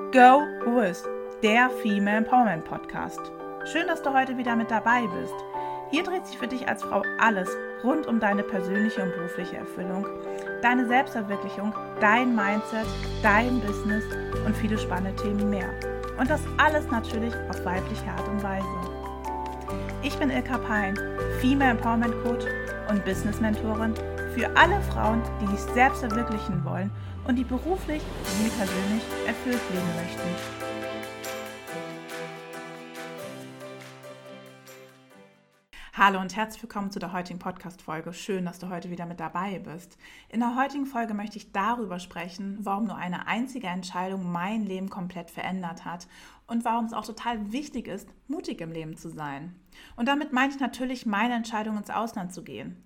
Go With, der Female Empowerment Podcast. Schön, dass du heute wieder mit dabei bist. Hier dreht sich für dich als Frau alles rund um deine persönliche und berufliche Erfüllung, deine Selbstverwirklichung, dein Mindset, dein Business und viele spannende Themen mehr. Und das alles natürlich auf weibliche Art und Weise. Ich bin Ilka Pein, Female Empowerment Coach und Business Mentorin für alle Frauen, die sich selbst verwirklichen wollen und die beruflich wie persönlich erfüllt leben möchten. Hallo und herzlich willkommen zu der heutigen Podcast-Folge. Schön, dass du heute wieder mit dabei bist. In der heutigen Folge möchte ich darüber sprechen, warum nur eine einzige Entscheidung mein Leben komplett verändert hat und warum es auch total wichtig ist, mutig im Leben zu sein. Und damit meine ich natürlich meine Entscheidung, ins Ausland zu gehen.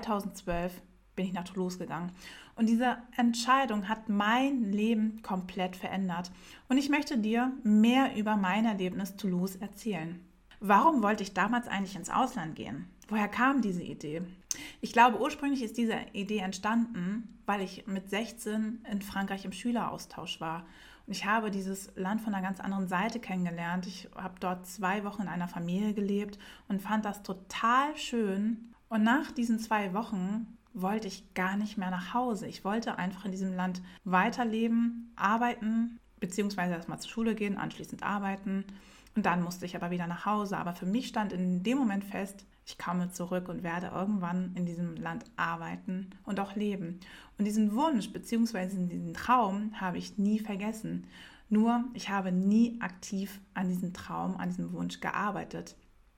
2012 bin ich nach Toulouse gegangen. Und diese Entscheidung hat mein Leben komplett verändert. Und ich möchte dir mehr über mein Erlebnis Toulouse erzählen. Warum wollte ich damals eigentlich ins Ausland gehen? Woher kam diese Idee? Ich glaube, ursprünglich ist diese Idee entstanden, weil ich mit 16 in Frankreich im Schüleraustausch war. Und ich habe dieses Land von einer ganz anderen Seite kennengelernt. Ich habe dort 2 Wochen in einer Familie gelebt und fand das total schön. Und nach diesen 2 Wochen wollte ich gar nicht mehr nach Hause. Ich wollte einfach in diesem Land weiterleben, arbeiten, beziehungsweise erstmal zur Schule gehen, anschließend arbeiten. Und dann musste ich aber wieder nach Hause. Aber für mich stand in dem Moment fest, ich komme zurück und werde irgendwann in diesem Land arbeiten und auch leben. Und diesen Wunsch beziehungsweise diesen Traum habe ich nie vergessen. Nur ich habe nie aktiv an diesem Traum, an diesem Wunsch gearbeitet,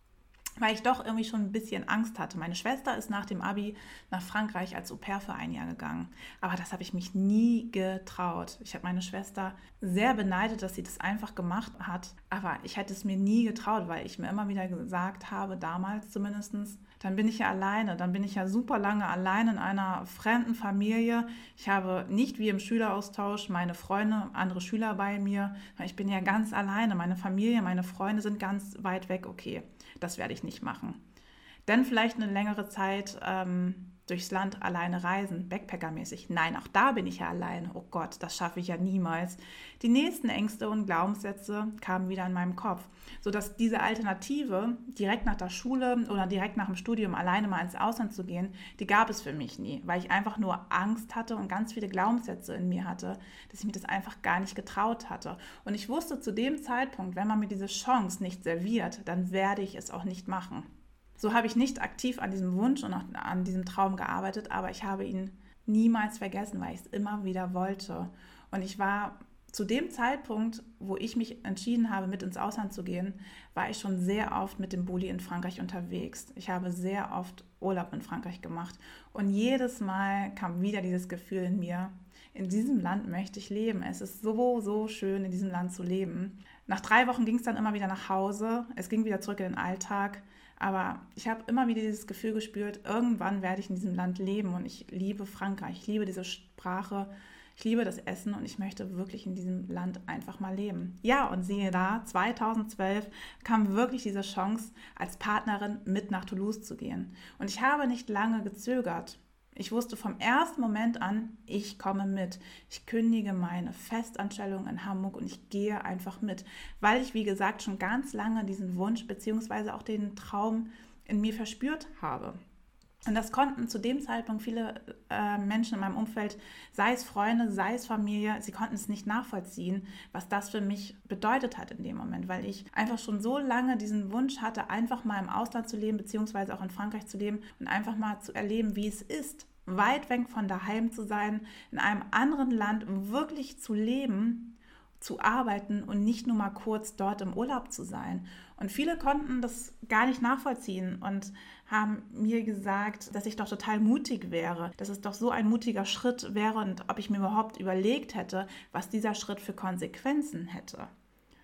weil ich doch irgendwie schon ein bisschen Angst hatte. Meine Schwester ist nach dem Abi nach Frankreich als Au-pair für 1 Jahr gegangen. Aber das habe ich mich nie getraut. Ich habe meine Schwester sehr beneidet, dass sie das einfach gemacht hat. Aber ich hätte es mir nie getraut, weil ich mir immer wieder gesagt habe, damals zumindest, dann bin ich ja alleine. Dann bin ich ja super lange allein in einer fremden Familie. Ich habe nicht wie im Schüleraustausch meine Freunde, andere Schüler bei mir. Ich bin ja ganz alleine. Meine Familie, meine Freunde sind ganz weit weg. Okay, das werde ich nicht machen. Dann vielleicht eine längere Zeit durchs Land alleine reisen, Backpackermäßig. Nein, auch da bin ich ja alleine. Oh Gott, das schaffe ich ja niemals. Die nächsten Ängste und Glaubenssätze kamen wieder in meinem Kopf, sodass diese Alternative, direkt nach der Schule oder direkt nach dem Studium alleine mal ins Ausland zu gehen, die gab es für mich nie, weil ich einfach nur Angst hatte und ganz viele Glaubenssätze in mir hatte, dass ich mir das einfach gar nicht getraut hatte. Und ich wusste zu dem Zeitpunkt, wenn man mir diese Chance nicht serviert, dann werde ich es auch nicht machen. So habe ich nicht aktiv an diesem Wunsch und an diesem Traum gearbeitet, aber ich habe ihn niemals vergessen, weil ich es immer wieder wollte. Und ich war zu dem Zeitpunkt, wo ich mich entschieden habe, mit ins Ausland zu gehen, war ich schon sehr oft mit dem Bulli in Frankreich unterwegs. Ich habe sehr oft Urlaub in Frankreich gemacht. Und jedes Mal kam wieder dieses Gefühl in mir, in diesem Land möchte ich leben. Es ist so, so schön, in diesem Land zu leben. Nach 3 Wochen ging es dann immer wieder nach Hause. Es ging wieder zurück in den Alltag. Aber ich habe immer wieder dieses Gefühl gespürt, irgendwann werde ich in diesem Land leben und ich liebe Frankreich, ich liebe diese Sprache, ich liebe das Essen und ich möchte wirklich in diesem Land einfach mal leben. Ja, und siehe da, 2012 kam wirklich diese Chance, als Partnerin mit nach Toulouse zu gehen. Und ich habe nicht lange gezögert. Ich wusste vom ersten Moment an, ich komme mit. Ich kündige meine Festanstellung in Hamburg und ich gehe einfach mit, weil ich, wie gesagt, schon ganz lange diesen Wunsch bzw. auch den Traum in mir verspürt habe. Und das konnten zu dem Zeitpunkt viele Menschen in meinem Umfeld, sei es Freunde, sei es Familie, sie konnten es nicht nachvollziehen, was das für mich bedeutet hat in dem Moment, weil ich einfach schon so lange diesen Wunsch hatte, einfach mal im Ausland zu leben, beziehungsweise auch in Frankreich zu leben und einfach mal zu erleben, wie es ist, weit weg von daheim zu sein, in einem anderen Land wirklich zu leben, zu arbeiten und nicht nur mal kurz dort im Urlaub zu sein. Und viele konnten das gar nicht nachvollziehen und haben mir gesagt, dass ich doch total mutig wäre, dass es doch so ein mutiger Schritt wäre und ob ich mir überhaupt überlegt hätte, was dieser Schritt für Konsequenzen hätte.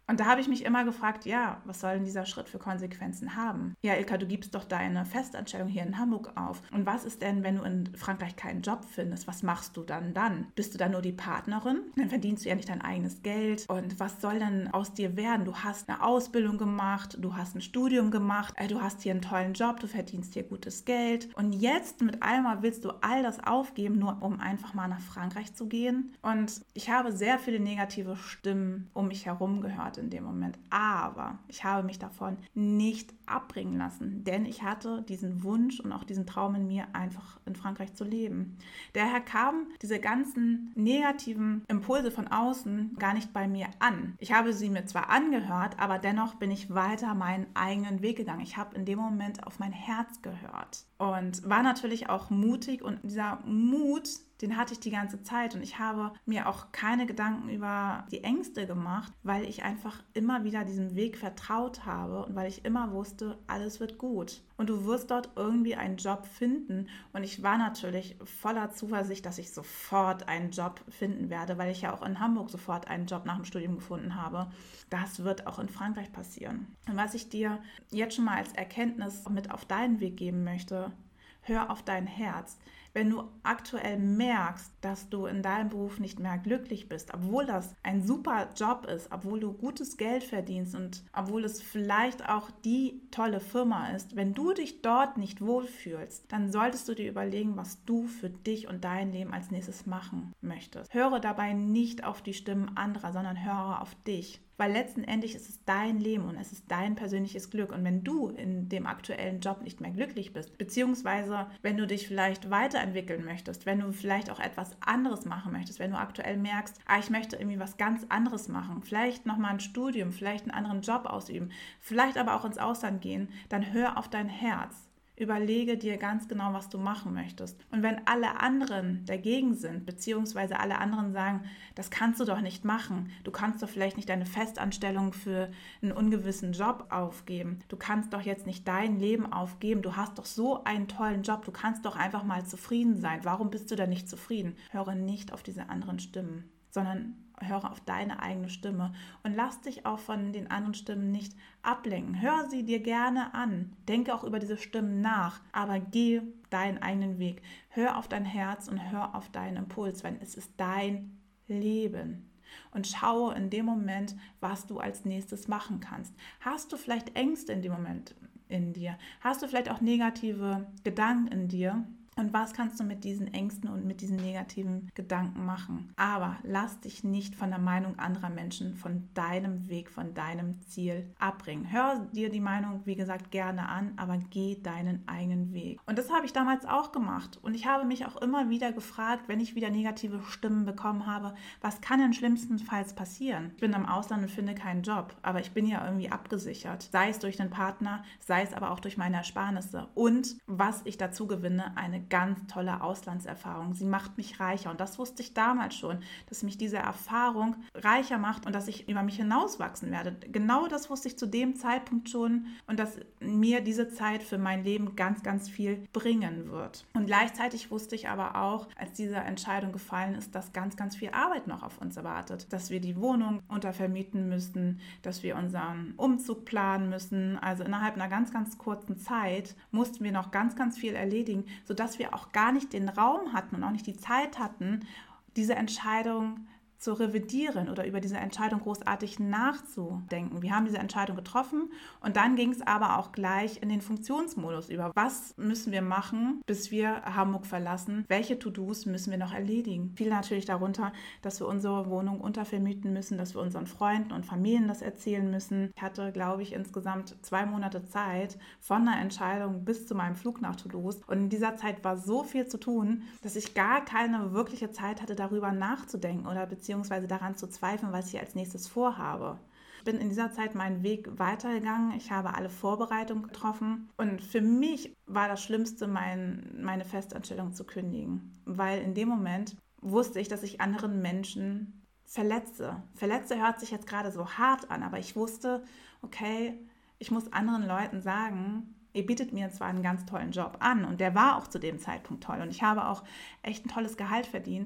Und da habe ich mich immer gefragt, ja, was soll denn dieser Schritt für Konsequenzen haben? Ja, Ilka, du gibst doch deine Festanstellung hier in Hamburg auf. Und was ist denn, wenn du in Frankreich keinen Job findest? Was machst du dann? Bist du dann nur die Partnerin? Dann verdienst du ja nicht dein eigenes Geld. Und was soll denn aus dir werden? Du hast eine Ausbildung gemacht, du hast ein Studium gemacht, du hast hier einen tollen Job, du verdienst hier gutes Geld. Und jetzt mit einmal willst du all das aufgeben, nur um einfach mal nach Frankreich zu gehen. Und ich habe sehr viele negative Stimmen um mich herum gehört in dem Moment. Aber ich habe mich davon nicht abbringen lassen, denn ich hatte diesen Wunsch und auch diesen Traum in mir, einfach in Frankreich zu leben. Daher kamen diese ganzen negativen Impulse von außen gar nicht bei mir an. Ich habe sie mir zwar angehört, aber dennoch bin ich weiter meinen eigenen Weg gegangen. Ich habe in dem Moment auf mein Herz gehört und war natürlich auch mutig, und dieser Mut, den hatte ich die ganze Zeit, und ich habe mir auch keine Gedanken über die Ängste gemacht, weil ich einfach immer wieder diesem Weg vertraut habe und weil ich immer wusste, alles wird gut. Und du wirst dort irgendwie einen Job finden. Und ich war natürlich voller Zuversicht, dass ich sofort einen Job finden werde, weil ich ja auch in Hamburg sofort einen Job nach dem Studium gefunden habe. Das wird auch in Frankreich passieren. Und was ich dir jetzt schon mal als Erkenntnis mit auf deinen Weg geben möchte: Hör auf dein Herz. Wenn du aktuell merkst, dass du in deinem Beruf nicht mehr glücklich bist, obwohl das ein super Job ist, obwohl du gutes Geld verdienst und obwohl es vielleicht auch die tolle Firma ist, wenn du dich dort nicht wohlfühlst, dann solltest du dir überlegen, was du für dich und dein Leben als nächstes machen möchtest. Höre dabei nicht auf die Stimmen anderer, sondern höre auf dich. Weil letztendlich ist es dein Leben und es ist dein persönliches Glück. Und wenn du in dem aktuellen Job nicht mehr glücklich bist, beziehungsweise wenn du dich vielleicht weiterentwickeln möchtest, wenn du vielleicht auch etwas anderes machen möchtest, wenn du aktuell merkst, ich möchte irgendwie was ganz anderes machen, vielleicht nochmal ein Studium, vielleicht einen anderen Job ausüben, vielleicht aber auch ins Ausland gehen, dann hör auf dein Herz. Überlege dir ganz genau, was du machen möchtest. Und wenn alle anderen dagegen sind, beziehungsweise alle anderen sagen, das kannst du doch nicht machen, du kannst doch vielleicht nicht deine Festanstellung für einen ungewissen Job aufgeben, du kannst doch jetzt nicht dein Leben aufgeben, du hast doch so einen tollen Job, du kannst doch einfach mal zufrieden sein, warum bist du denn nicht zufrieden? Höre nicht auf diese anderen Stimmen, sondern höre auf deine eigene Stimme und lass dich auch von den anderen Stimmen nicht ablenken. Hör sie dir gerne an, denke auch über diese Stimmen nach, aber geh deinen eigenen Weg. Hör auf dein Herz und hör auf deinen Impuls, weil es ist dein Leben. Und schaue in dem Moment, was du als nächstes machen kannst. Hast du vielleicht Ängste in dem Moment in dir? Hast du vielleicht auch negative Gedanken in dir? Und was kannst du mit diesen Ängsten und mit diesen negativen Gedanken machen? Aber lass dich nicht von der Meinung anderer Menschen, von deinem Weg, von deinem Ziel abbringen. Hör dir die Meinung, wie gesagt, gerne an, aber geh deinen eigenen Weg. Und das habe ich damals auch gemacht. Und ich habe mich auch immer wieder gefragt, wenn ich wieder negative Stimmen bekommen habe, was kann denn schlimmstenfalls passieren? Ich bin im Ausland und finde keinen Job, aber ich bin ja irgendwie abgesichert. Sei es durch den Partner, sei es aber auch durch meine Ersparnisse. Und was ich dazu gewinne, eine ganz tolle Auslandserfahrung. Sie macht mich reicher, und das wusste ich damals schon, dass mich diese Erfahrung reicher macht und dass ich über mich hinauswachsen werde. Genau das wusste ich zu dem Zeitpunkt schon, und dass mir diese Zeit für mein Leben ganz, ganz viel bringen wird. Und gleichzeitig wusste ich aber auch, als diese Entscheidung gefallen ist, dass ganz, ganz viel Arbeit noch auf uns erwartet. Dass wir die Wohnung untervermieten müssen, dass wir unseren Umzug planen müssen. Also innerhalb einer ganz, ganz kurzen Zeit mussten wir noch ganz, ganz viel erledigen, sodass wir auch gar nicht den Raum hatten und auch nicht die Zeit hatten, diese Entscheidung zu revidieren oder über diese Entscheidung großartig nachzudenken. Wir haben diese Entscheidung getroffen, und dann ging es aber auch gleich in den Funktionsmodus über. Was müssen wir machen, bis wir Hamburg verlassen? Welche To-Dos müssen wir noch erledigen? Viel natürlich darunter, dass wir unsere Wohnung untervermieten müssen, dass wir unseren Freunden und Familien das erzählen müssen. Ich hatte, glaube ich, insgesamt 2 Monate Zeit von der Entscheidung bis zu meinem Flug nach Toulouse. Und in dieser Zeit war so viel zu tun, dass ich gar keine wirkliche Zeit hatte, darüber nachzudenken oder beziehungsweise daran zu zweifeln, was ich als nächstes vorhabe. Ich bin in dieser Zeit meinen Weg weitergegangen. Ich habe alle Vorbereitungen getroffen. Und für mich war das Schlimmste, meine Festanstellung zu kündigen. Weil in dem Moment wusste ich, dass ich anderen Menschen verletze. Verletze hört sich jetzt gerade so hart an, aber ich wusste, okay, ich muss anderen Leuten sagen, ihr bietet mir zwar einen ganz tollen Job an, und der war auch zu dem Zeitpunkt toll, und ich habe auch echt ein tolles Gehalt verdient,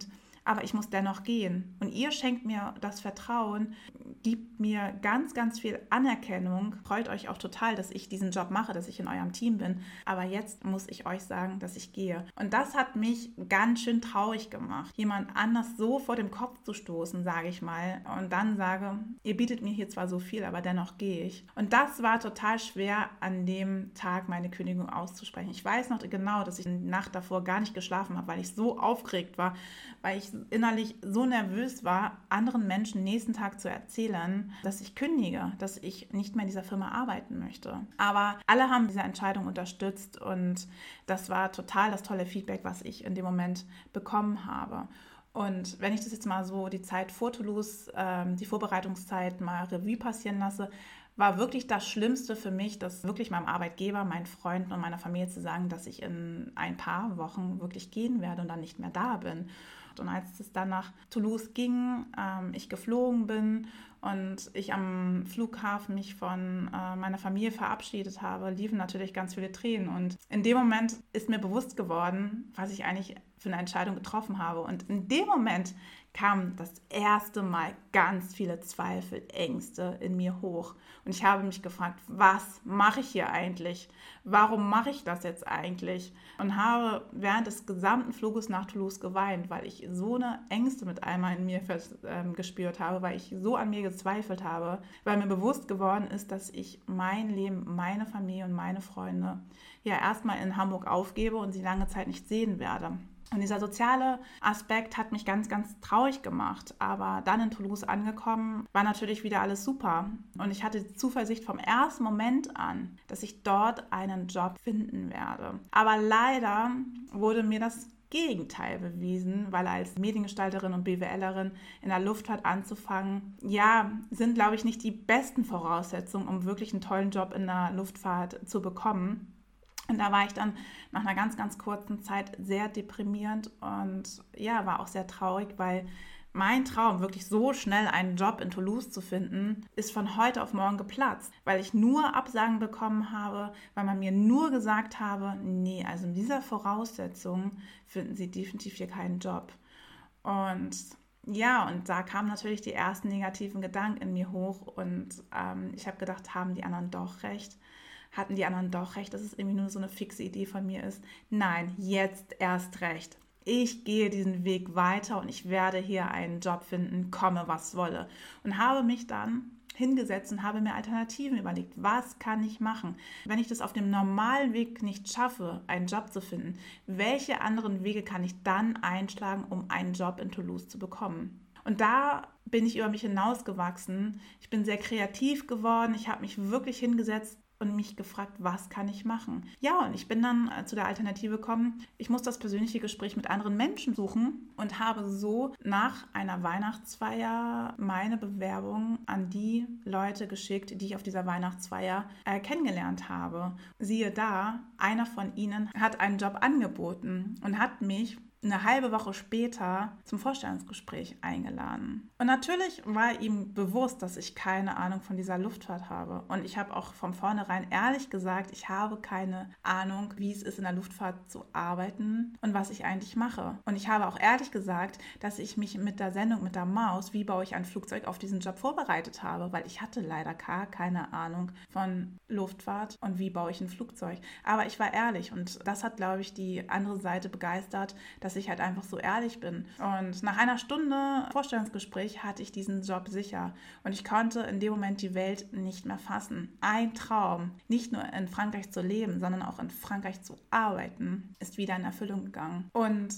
aber ich muss dennoch gehen. Und ihr schenkt mir das Vertrauen, gibt mir ganz, ganz viel Anerkennung. Freut euch auch total, dass ich diesen Job mache, dass ich in eurem Team bin. Aber jetzt muss ich euch sagen, dass ich gehe. Und das hat mich ganz schön traurig gemacht, jemand anders so vor dem Kopf zu stoßen, sage ich mal. Und dann sage, ihr bietet mir hier zwar so viel, aber dennoch gehe ich. Und das war total schwer, an dem Tag meine Kündigung auszusprechen. Ich weiß noch genau, dass ich die Nacht davor gar nicht geschlafen habe, weil ich so aufgeregt war, weil ich innerlich so nervös war, anderen Menschen nächsten Tag zu erzählen, dass ich kündige, dass ich nicht mehr in dieser Firma arbeiten möchte. Aber alle haben diese Entscheidung unterstützt und das war total das tolle Feedback, was ich in dem Moment bekommen habe. Und wenn ich das jetzt mal so die Zeit vor Toulouse, die Vorbereitungszeit mal Revue passieren lasse, war wirklich das Schlimmste für mich, das wirklich meinem Arbeitgeber, meinen Freunden und meiner Familie zu sagen, dass ich in ein paar Wochen wirklich gehen werde und dann nicht mehr da bin. Und als es dann nach Toulouse ging, ich geflogen bin und ich am Flughafen mich von meiner Familie verabschiedet habe, liefen natürlich ganz viele Tränen. Und in dem Moment ist mir bewusst geworden, was ich eigentlich für eine Entscheidung getroffen habe. Und in dem Moment kamen das erste Mal ganz viele Zweifel, Ängste in mir hoch. Und ich habe mich gefragt, was mache ich hier eigentlich? Warum mache ich das jetzt eigentlich? Und habe während des gesamten Fluges nach Toulouse geweint, weil ich so eine Ängste mit einmal in mir gespürt habe, weil ich so an mir gezweifelt habe, weil mir bewusst geworden ist, dass ich mein Leben, meine Familie und meine Freunde ja erstmal in Hamburg aufgebe und sie lange Zeit nicht sehen werde. Und dieser soziale Aspekt hat mich ganz, ganz traurig gemacht. Aber dann in Toulouse angekommen, war natürlich wieder alles super. Und ich hatte die Zuversicht vom ersten Moment an, dass ich dort einen Job finden werde. Aber leider wurde mir das Gegenteil bewiesen, weil als Mediengestalterin und BWLerin in der Luftfahrt anzufangen, ja, sind, glaube ich, nicht die besten Voraussetzungen, um wirklich einen tollen Job in der Luftfahrt zu bekommen. Und da war ich dann nach einer ganz, ganz kurzen Zeit sehr deprimierend und ja, war auch sehr traurig, weil mein Traum, wirklich so schnell einen Job in Toulouse zu finden, ist von heute auf morgen geplatzt, weil ich nur Absagen bekommen habe, weil man mir nur gesagt habe, nee, also in dieser Voraussetzung finden Sie definitiv hier keinen Job. Und ja, und da kamen natürlich die ersten negativen Gedanken in mir hoch und ich habe gedacht, haben die anderen doch recht? Hatten die anderen doch recht, dass es irgendwie nur so eine fixe Idee von mir ist? Nein, jetzt erst recht. Ich gehe diesen Weg weiter und ich werde hier einen Job finden, komme was wolle. Und habe mich dann hingesetzt und habe mir Alternativen überlegt. Was kann ich machen? Wenn ich das auf dem normalen Weg nicht schaffe, einen Job zu finden, welche anderen Wege kann ich dann einschlagen, um einen Job in Toulouse zu bekommen? Und da bin ich über mich hinausgewachsen. Ich bin sehr kreativ geworden. Ich habe mich wirklich hingesetzt und mich gefragt, was kann ich machen? Ja, und ich bin dann zu der Alternative gekommen, ich muss das persönliche Gespräch mit anderen Menschen suchen und habe so nach einer Weihnachtsfeier meine Bewerbung an die Leute geschickt, die ich auf dieser Weihnachtsfeier kennengelernt habe. Siehe da, einer von ihnen hat einen Job angeboten und hat mich eine halbe Woche später zum Vorstellungsgespräch eingeladen. Und natürlich war ihm bewusst, dass ich keine Ahnung von dieser Luftfahrt habe. Und ich habe auch von vornherein ehrlich gesagt, ich habe keine Ahnung, wie es ist, in der Luftfahrt zu arbeiten und was ich eigentlich mache. Und ich habe auch ehrlich gesagt, dass ich mich mit der Sendung mit der Maus, wie baue ich ein Flugzeug, auf diesen Job vorbereitet habe, weil ich hatte leider gar keine Ahnung von Luftfahrt und wie baue ich ein Flugzeug. Aber ich war ehrlich und das hat, glaube ich, die andere Seite begeistert, dass ich halt einfach so ehrlich bin. Und nach einer Stunde Vorstellungsgespräch hatte ich diesen Job sicher. Und ich konnte in dem Moment die Welt nicht mehr fassen. Ein Traum, nicht nur in Frankreich zu leben, sondern auch in Frankreich zu arbeiten, ist wieder in Erfüllung gegangen. Und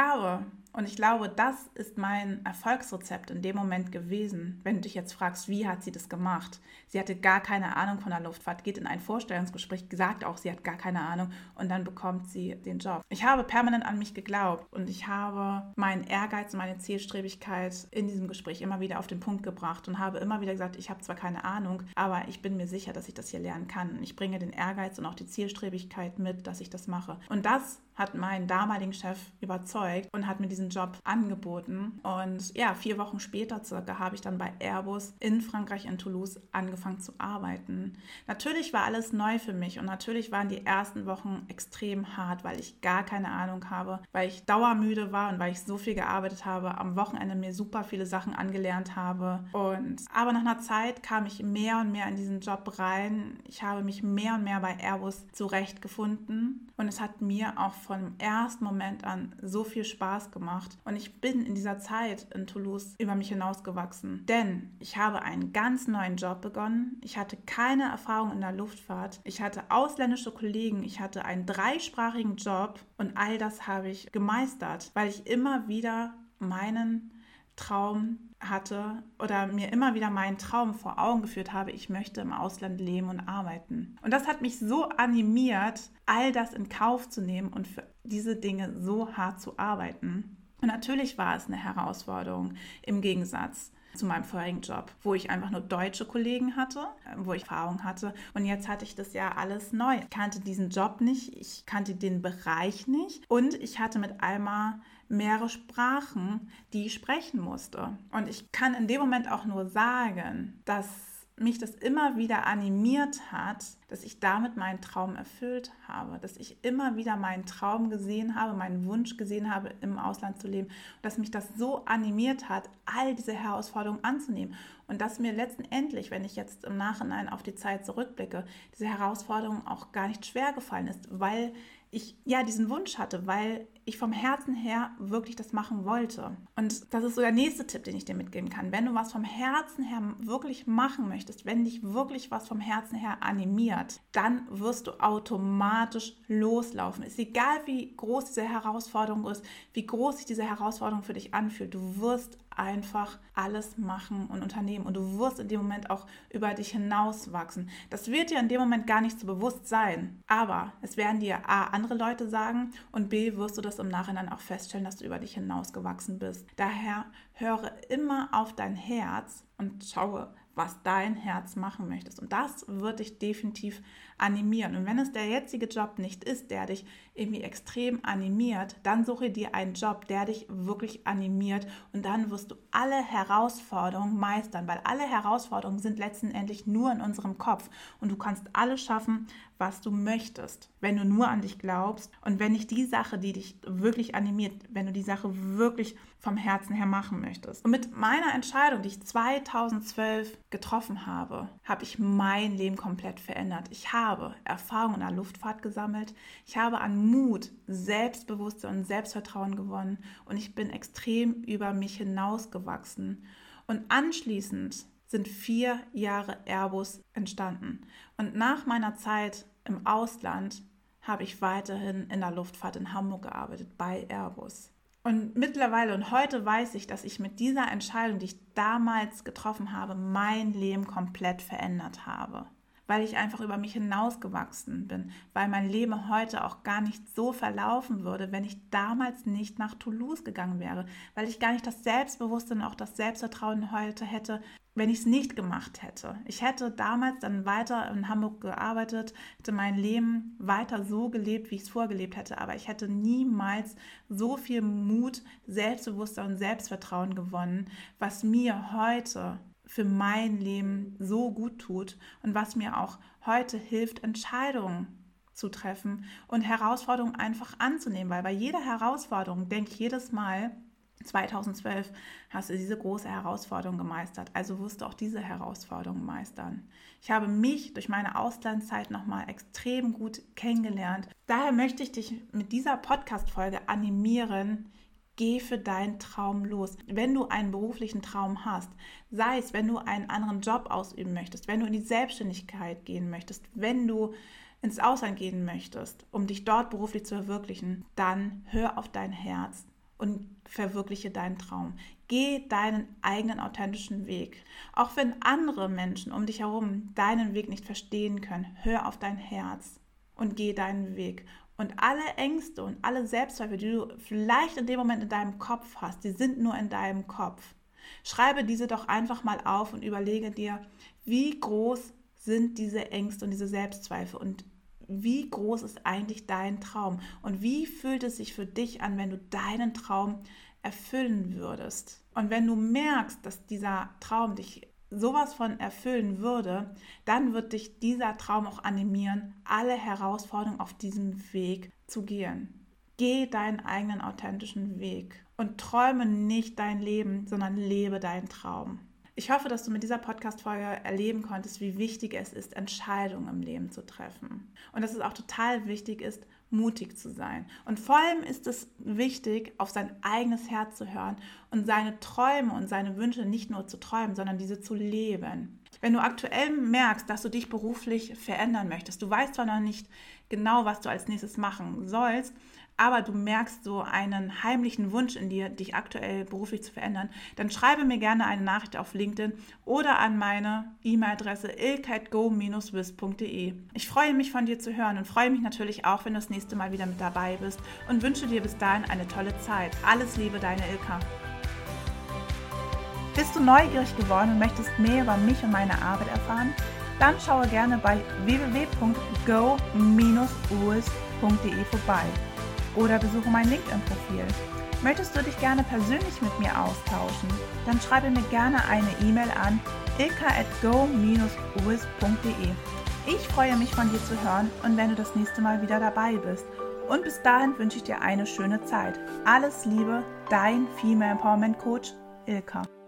ich glaube, das ist mein Erfolgsrezept in dem Moment gewesen. Wenn du dich jetzt fragst, wie hat sie das gemacht? Sie hatte gar keine Ahnung von der Luftfahrt, geht in ein Vorstellungsgespräch, sagt auch, sie hat gar keine Ahnung und dann bekommt sie den Job. Ich habe permanent an mich geglaubt und ich habe meinen Ehrgeiz und meine Zielstrebigkeit in diesem Gespräch immer wieder auf den Punkt gebracht und habe immer wieder gesagt, ich habe zwar keine Ahnung, aber ich bin mir sicher, dass ich das hier lernen kann. Ich bringe den Ehrgeiz und auch die Zielstrebigkeit mit, dass ich das mache. Und das hat meinen damaligen Chef überzeugt und hat mir diesen Job angeboten. Und ja, 4 Wochen später circa habe ich dann bei Airbus in Frankreich, in Toulouse, angefangen zu arbeiten. Natürlich war alles neu für mich und natürlich waren die ersten Wochen extrem hart, weil ich gar keine Ahnung habe, weil ich dauermüde war und weil ich so viel gearbeitet habe, am Wochenende mir super viele Sachen angelernt habe. Aber nach einer Zeit kam ich mehr und mehr in diesen Job rein. Ich habe mich mehr und mehr bei Airbus zurechtgefunden und es hat mir auch vom ersten Moment an so viel Spaß gemacht. Und ich bin in dieser Zeit in Toulouse über mich hinausgewachsen, denn ich habe einen ganz neuen Job begonnen. Ich hatte keine Erfahrung in der Luftfahrt. Ich hatte ausländische Kollegen. Ich hatte einen 3-sprachigen Job und all das habe ich gemeistert, weil ich immer wieder meinen Traum hatte oder mir immer wieder meinen Traum vor Augen geführt habe, ich möchte im Ausland leben und arbeiten. Und das hat mich so animiert, all das in Kauf zu nehmen und für diese Dinge so hart zu arbeiten. Und natürlich war es eine Herausforderung im Gegensatz zu meinem vorherigen Job, wo ich einfach nur deutsche Kollegen hatte, wo ich Erfahrung hatte. Und jetzt hatte ich das ja alles neu. Ich kannte diesen Job nicht, ich kannte den Bereich nicht und ich hatte mit einmal mehrere Sprachen, die ich sprechen musste. Und ich kann in dem Moment auch nur sagen, dass mich das immer wieder animiert hat, dass ich damit meinen Traum erfüllt habe, dass ich immer wieder meinen Traum gesehen habe, meinen Wunsch gesehen habe, im Ausland zu leben und dass mich das so animiert hat, all diese Herausforderungen anzunehmen und dass mir letztendlich, wenn ich jetzt im Nachhinein auf die Zeit zurückblicke, diese Herausforderung auch gar nicht schwer gefallen ist, weil ich ja diesen Wunsch hatte, weil ich vom Herzen her wirklich das machen wollte. Und das ist so der nächste Tipp, den ich dir mitgeben kann. Wenn du was vom Herzen her wirklich machen möchtest, wenn dich wirklich was vom Herzen her animiert, dann wirst du automatisch loslaufen. Ist egal, wie groß diese Herausforderung ist, wie groß sich diese Herausforderung für dich anfühlt. Du wirst einfach alles machen und unternehmen und du wirst in dem Moment auch über dich hinauswachsen. Das wird dir in dem Moment gar nicht so bewusst sein, aber es werden dir A, andere Leute sagen und B, wirst du das im Nachhinein auch feststellen, dass du über dich hinausgewachsen bist. Daher höre immer auf dein Herz und schaue, was dein Herz machen möchtest. Und das wird dich definitiv animieren. Und wenn es der jetzige Job nicht ist, der dich irgendwie extrem animiert, dann suche dir einen Job, der dich wirklich animiert und dann wirst du alle Herausforderungen meistern, weil alle Herausforderungen sind letztendlich nur in unserem Kopf und du kannst alles schaffen, was du möchtest, wenn du nur an dich glaubst und wenn nicht die Sache, die dich wirklich animiert, wenn du die Sache wirklich vom Herzen her machen möchtest. Und mit meiner Entscheidung, die ich 2012 getroffen habe, habe ich mein Leben komplett verändert. Ich habe Erfahrung in der Luftfahrt gesammelt, ich habe an Mut, Selbstbewusstsein und Selbstvertrauen gewonnen und ich bin extrem über mich hinausgewachsen. Und anschließend sind 4 Jahre Airbus entstanden. Und nach meiner Zeit im Ausland habe ich weiterhin in der Luftfahrt in Hamburg gearbeitet, bei Airbus. Und mittlerweile und heute weiß ich, dass ich mit dieser Entscheidung, die ich damals getroffen habe, mein Leben komplett verändert habe. Weil ich einfach über mich hinausgewachsen bin, weil mein Leben heute auch gar nicht so verlaufen würde, wenn ich damals nicht nach Toulouse gegangen wäre, weil ich gar nicht das Selbstbewusstsein und auch das Selbstvertrauen heute hätte, wenn ich es nicht gemacht hätte. Ich hätte damals dann weiter in Hamburg gearbeitet, hätte mein Leben weiter so gelebt, wie ich es vorgelebt hätte, aber ich hätte niemals so viel Mut, Selbstbewusstsein und Selbstvertrauen gewonnen, was mir heute für mein Leben so gut tut und was mir auch heute hilft, Entscheidungen zu treffen und Herausforderungen einfach anzunehmen, weil bei jeder Herausforderung denke ich jedes Mal, 2012 hast du diese große Herausforderung gemeistert, also wirst du auch diese Herausforderung meistern. Ich habe mich durch meine Auslandszeit nochmal extrem gut kennengelernt. Daher möchte ich dich mit dieser Podcast-Folge animieren, geh für deinen Traum los. Wenn du einen beruflichen Traum hast, sei es, wenn du einen anderen Job ausüben möchtest, wenn du in die Selbstständigkeit gehen möchtest, wenn du ins Ausland gehen möchtest, um dich dort beruflich zu verwirklichen, dann hör auf dein Herz und verwirkliche deinen Traum. Geh deinen eigenen authentischen Weg. Auch wenn andere Menschen um dich herum deinen Weg nicht verstehen können, hör auf dein Herz und geh deinen Weg. Und alle Ängste und alle Selbstzweifel, die du vielleicht in dem Moment in deinem Kopf hast, die sind nur in deinem Kopf. Schreibe diese doch einfach mal auf und überlege dir, wie groß sind diese Ängste und diese Selbstzweifel und wie groß ist eigentlich dein Traum und wie fühlt es sich für dich an, wenn du deinen Traum erfüllen würdest. Und wenn du merkst, dass dieser Traum dich sowas von erfüllen würde, dann wird dich dieser Traum auch animieren, alle Herausforderungen auf diesem Weg zu gehen. Geh deinen eigenen authentischen Weg und träume nicht dein Leben, sondern lebe deinen Traum. Ich hoffe, dass du mit dieser Podcast-Folge erleben konntest, wie wichtig es ist, Entscheidungen im Leben zu treffen. Und dass es auch total wichtig ist, mutig zu sein. Und vor allem ist es wichtig, auf sein eigenes Herz zu hören und seine Träume und seine Wünsche nicht nur zu träumen, sondern diese zu leben. Wenn du aktuell merkst, dass du dich beruflich verändern möchtest, du weißt zwar noch nicht genau, was du als nächstes machen sollst, aber du merkst so einen heimlichen Wunsch in dir, dich aktuell beruflich zu verändern, dann schreibe mir gerne eine Nachricht auf LinkedIn oder an meine E-Mail-Adresse ilka@go-wiz.de. Ich freue mich, von dir zu hören und freue mich natürlich auch, wenn du das nächste Mal wieder mit dabei bist und wünsche dir bis dahin eine tolle Zeit. Alles Liebe, deine Ilka. Bist du neugierig geworden und möchtest mehr über mich und meine Arbeit erfahren? Dann schaue gerne bei www.go-wiz.de vorbei. Oder besuche mein LinkedIn-Profil. Möchtest du dich gerne persönlich mit mir austauschen? Dann schreibe mir gerne eine E-Mail an ilka@go-wiz.de. Ich freue mich, von dir zu hören und wenn du das nächste Mal wieder dabei bist. Und bis dahin wünsche ich dir eine schöne Zeit. Alles Liebe, dein Female Empowerment Coach Ilka.